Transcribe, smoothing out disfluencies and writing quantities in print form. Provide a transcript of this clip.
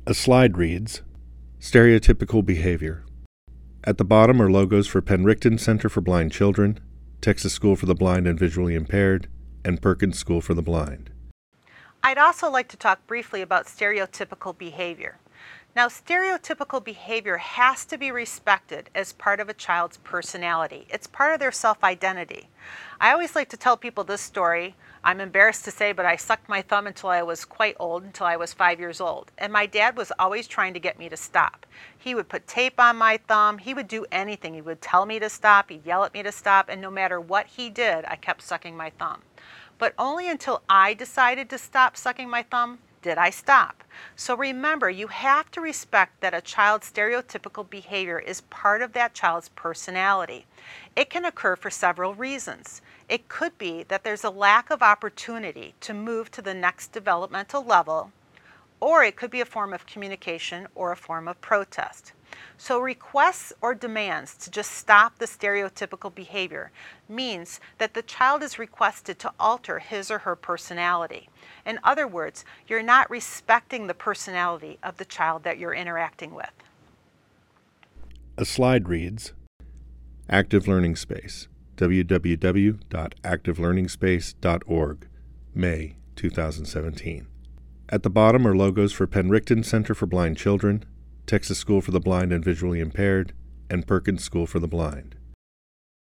A slide reads, Stereotypical Behavior. At the bottom are logos for Penricton Center for Blind Children, Texas School for the Blind and Visually Impaired, and Perkins School for the Blind. I'd also like to talk briefly about stereotypical behavior. Now, stereotypical behavior has to be respected as part of a child's personality. It's part of their self-identity. I always like to tell people this story. I'm embarrassed to say, but I sucked my thumb until I was quite old, until I was 5 years old. And my dad was always trying to get me to stop. He would put tape on my thumb. He would do anything. He would tell me to stop. He'd yell at me to stop. And no matter what he did, I kept sucking my thumb. But only until I decided to stop sucking my thumb did I stop. So remember, you have to respect that a child's stereotypical behavior is part of that child's personality. It can occur for several reasons. It could be that there's a lack of opportunity to move to the next developmental level, or it could be a form of communication or a form of protest. So requests or demands to just stop the stereotypical behavior means that the child is requested to alter his or her personality. In other words, you're not respecting the personality of the child that you're interacting with. A slide reads, Active Learning Space, www.activelearningspace.org, May 2017. At the bottom are logos for Penricton Center for Blind Children, Texas School for the Blind and Visually Impaired, and Perkins School for the Blind.